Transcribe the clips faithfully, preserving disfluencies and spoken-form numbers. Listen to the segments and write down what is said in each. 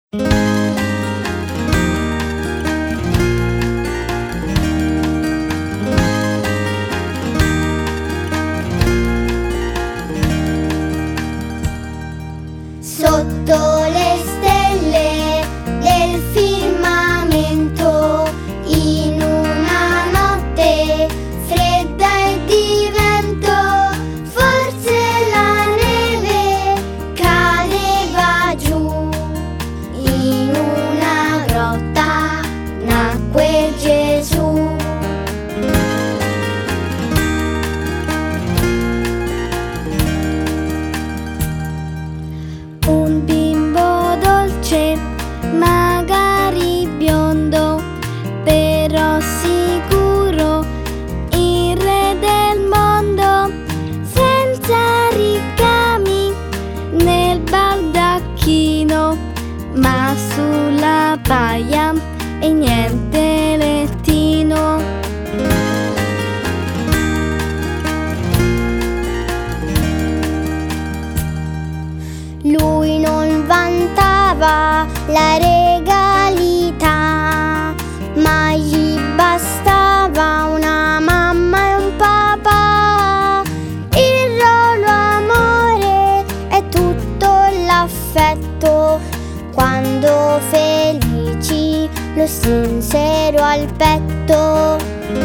Sotto le stelle del firmamento, in una notte fredda e di vento, forse la neve cadeva giù. In una grotta nacque Gesù. Un bimbo dolce, magari biondo, però sicuro, il re del mondo, senza ricami nel baldacchino, ma sulla paia e niente lettino. Lui non vantava la regalità, ma gli bastava una mamma e un papà. Il ruolo amore è tutto l'affetto, quando felici lo stinsero al petto.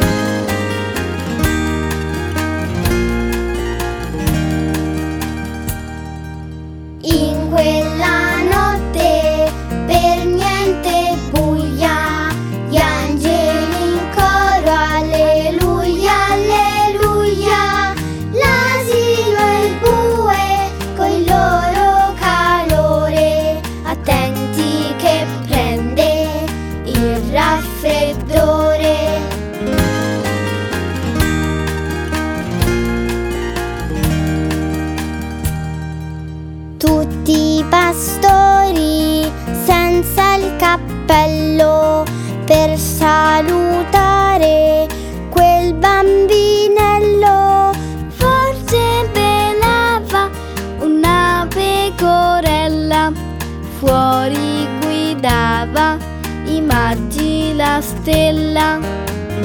In quella notte per niente buia, gli angeli in coro alleluia, alleluia. L'asino e il bue col loro calore, attenti che prende il raffreddore. Tutti i pastori senza il cappello per salutare quel bambinello. Forse pelava una pecorella, fuori guidava i maggi la stella.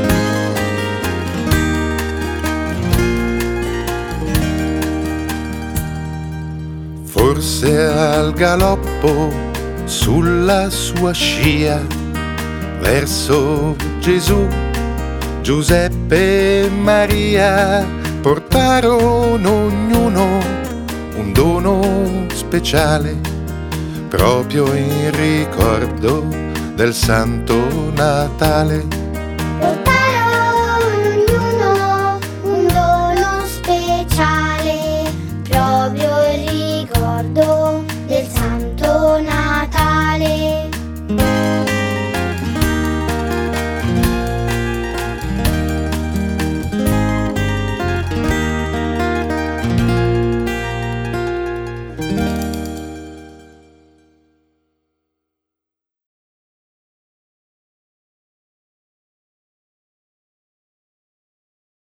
Forse al galoppo sulla sua scia verso Gesù, Giuseppe e Maria portarono ognuno un dono speciale, proprio in ricordo del Santo Natale.